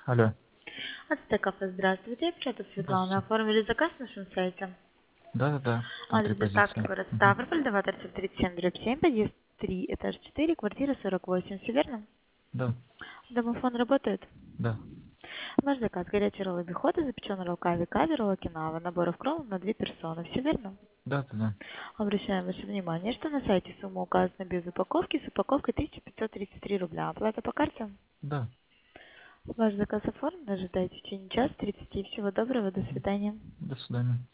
Алло. Ацтекафе, здравствуйте. Печатаю Светлана. Здравствуйте. Оформили заказ на шунсайте. Да. Там 3 Адрес доставки позиции. город Мгм. Ставрополь, 237/7, подъезд 3, этаж 4, квартира 48. Все верно? Да. Домофон работает? Да. Ваш заказ: горячий ролл обихода, запеченный ролл кави, ролл окинава, наборов крон на 2 персоны. Все верно? Да. Обращаем ваше внимание, что на сайте сумма указана без упаковки, с упаковкой 1533 рубля. Оплата по карте? Да. Ваш заказ оформлен. Ожидайте в течение часа 30. Всего доброго. До Мгм. свидания. До свидания.